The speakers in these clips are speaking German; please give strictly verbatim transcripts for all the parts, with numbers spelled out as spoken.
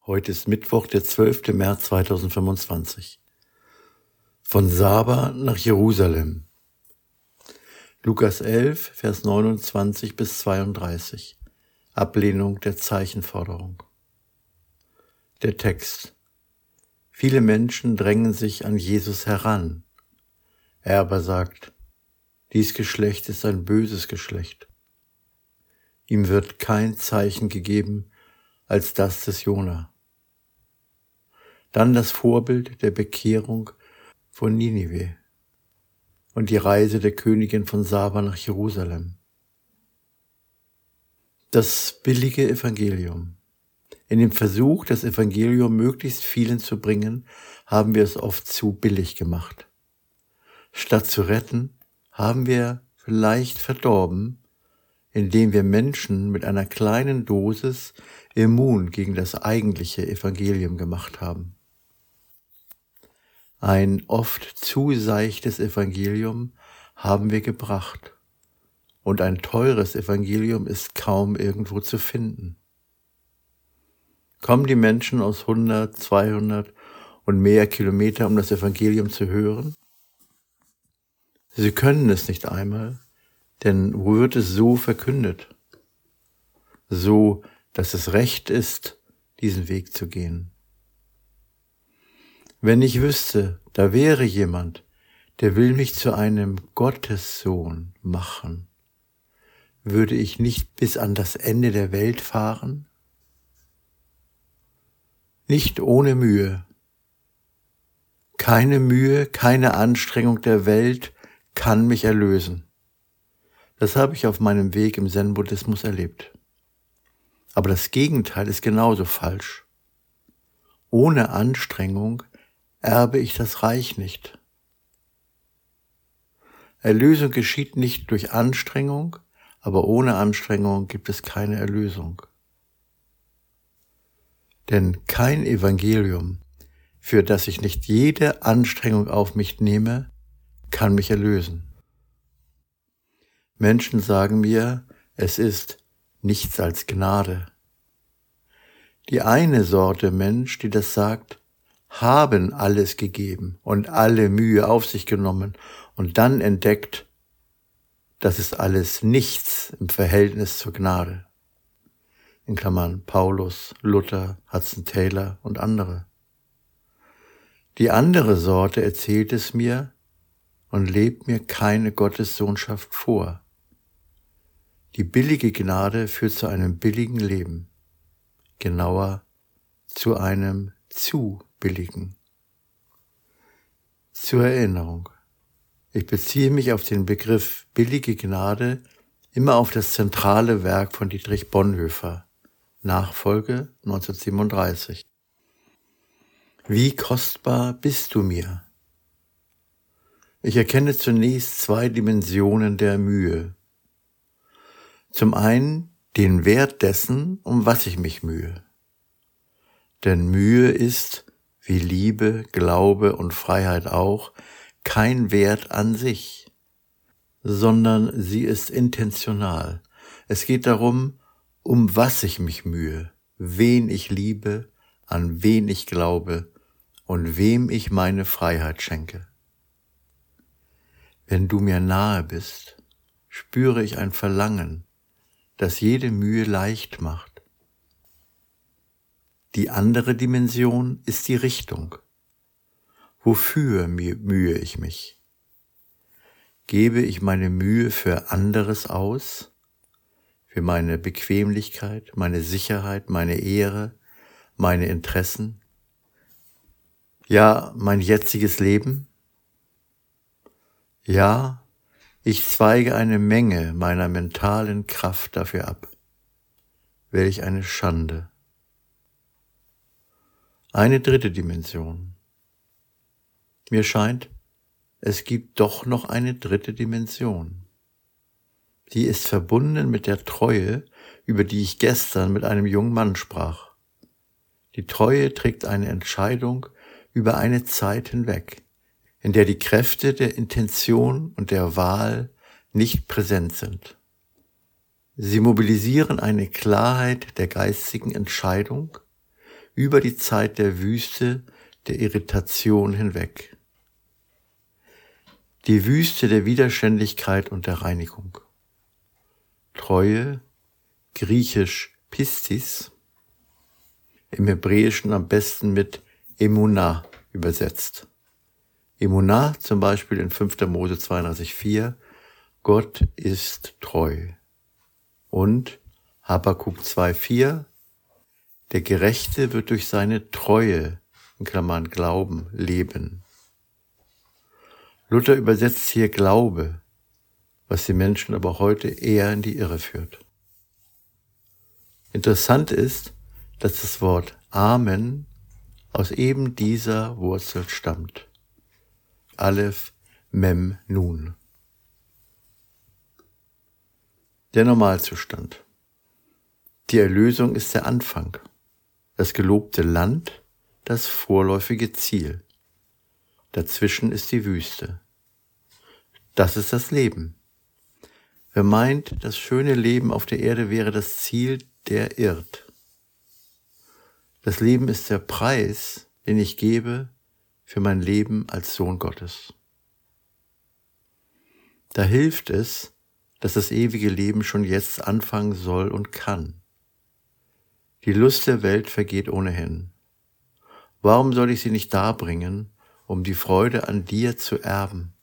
Heute ist Mittwoch, der zwölfte März zweitausendfünfundzwanzig. Von Saba nach Jerusalem. Lukas elf, Vers neunundzwanzig bis zweiunddreißig. Ablehnung der Zeichenforderung. Der Text. Viele Menschen drängen sich an Jesus heran. Er aber sagt, dies Geschlecht ist ein böses Geschlecht. Ihm wird kein Zeichen gegeben als das des Jona. Dann das Vorbild der Bekehrung von Ninive und die Reise der Königin von Saba nach Jerusalem. Das billige Evangelium. In dem Versuch, das Evangelium möglichst vielen zu bringen, haben wir es oft zu billig gemacht. Statt zu retten, haben wir vielleicht verdorben, indem wir Menschen mit einer kleinen Dosis immun gegen das eigentliche Evangelium gemacht haben. Ein oft zu seichtes Evangelium haben wir gebracht, und ein teures Evangelium ist kaum irgendwo zu finden. Kommen die Menschen aus hundert, zweihundert und mehr Kilometer, um das Evangelium zu hören? Sie können es nicht einmal, denn wo wird es so verkündet? So, dass es recht ist, diesen Weg zu gehen. Wenn ich wüsste, da wäre jemand, der will mich zu einem Gottessohn machen, würde ich nicht bis an das Ende der Welt fahren? Nicht ohne Mühe. Keine Mühe, keine Anstrengung der Welt kann mich erlösen. Das habe ich auf meinem Weg im Zen-Buddhismus erlebt. Aber das Gegenteil ist genauso falsch. Ohne Anstrengung erbe ich das Reich nicht. Erlösung geschieht nicht durch Anstrengung, aber ohne Anstrengung gibt es keine Erlösung. Denn kein Evangelium, für das ich nicht jede Anstrengung auf mich nehme, kann mich erlösen. Menschen sagen mir, es ist nichts als Gnade. Die eine Sorte Mensch, die das sagt, haben alles gegeben und alle Mühe auf sich genommen und dann entdeckt, das ist alles nichts im Verhältnis zur Gnade. In Klammern Paulus, Luther, Hudson Taylor und andere. Die andere Sorte erzählt es mir und lebt mir keine Gottessohnschaft vor. Die billige Gnade führt zu einem billigen Leben, genauer zu einem zu billigen. Zur Erinnerung. Ich beziehe mich auf den Begriff billige Gnade immer auf das zentrale Werk von Dietrich Bonhoeffer, Nachfolge neunzehnhundertsiebenunddreißig. Wie kostbar bist du mir? Ich erkenne zunächst zwei Dimensionen der Mühe. Zum einen den Wert dessen, um was ich mich mühe. Denn Mühe ist, wie Liebe, Glaube und Freiheit auch, kein Wert an sich, sondern sie ist intentional. Es geht darum, um was ich mich mühe, wen ich liebe, an wen ich glaube und wem ich meine Freiheit schenke. Wenn du mir nahe bist, spüre ich ein Verlangen, das jede Mühe leicht macht. Die andere Dimension ist die Richtung. Wofür mühe ich mich? Gebe ich meine Mühe für anderes aus? Für meine Bequemlichkeit, meine Sicherheit, meine Ehre, meine Interessen? Ja, mein jetziges Leben? Ja, ich zweige eine Menge meiner mentalen Kraft dafür ab. Welch eine Schande. Eine dritte Dimension. Mir scheint, es gibt doch noch eine dritte Dimension. Die ist verbunden mit der Treue, über die ich gestern mit einem jungen Mann sprach. Die Treue trägt eine Entscheidung über eine Zeit hinweg, in der die Kräfte der Intention und der Wahl nicht präsent sind. Sie mobilisieren eine Klarheit der geistigen Entscheidung über die Zeit der Wüste, der Irritation hinweg. Die Wüste der Widerständigkeit und der Reinigung. Treue, griechisch Pistis, im Hebräischen am besten mit Emunah übersetzt. Emunah zum Beispiel in fünfter Mose zweiunddreißig vier, Gott ist treu. Und Habakuk zwei vier, der Gerechte wird durch seine Treue, in Klammern Glauben, leben. Luther übersetzt hier Glaube, was die Menschen aber heute eher in die Irre führt. Interessant ist, dass das Wort Amen aus eben dieser Wurzel stammt. Aleph, Mem, Nun. Der Normalzustand. Die Erlösung ist der Anfang, das gelobte Land, das vorläufige Ziel. Dazwischen ist die Wüste. Das ist das Leben. Wer meint, das schöne Leben auf der Erde wäre das Ziel, der irrt. Das Leben ist der Preis, den ich gebe für mein Leben als Sohn Gottes. Da hilft es, dass das ewige Leben schon jetzt anfangen soll und kann. Die Lust der Welt vergeht ohnehin. Warum soll ich sie nicht darbringen, um die Freude an dir zu erben?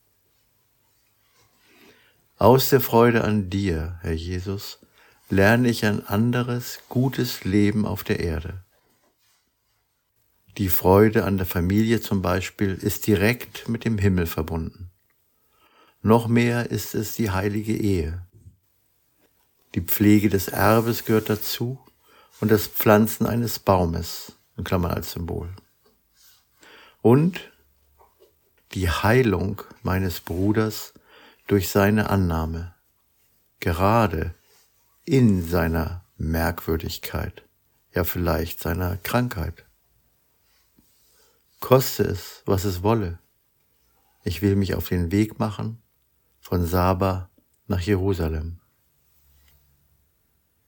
Aus der Freude an dir, Herr Jesus, lerne ich ein anderes, gutes Leben auf der Erde. Die Freude an der Familie zum Beispiel ist direkt mit dem Himmel verbunden. Noch mehr ist es die heilige Ehe. Die Pflege des Erbes gehört dazu und das Pflanzen eines Baumes, in Klammern als Symbol. Und die Heilung meines Bruders durch seine Annahme, gerade in seiner Merkwürdigkeit, ja vielleicht seiner Krankheit. Koste es, was es wolle. Ich will mich auf den Weg machen von Saba nach Jerusalem.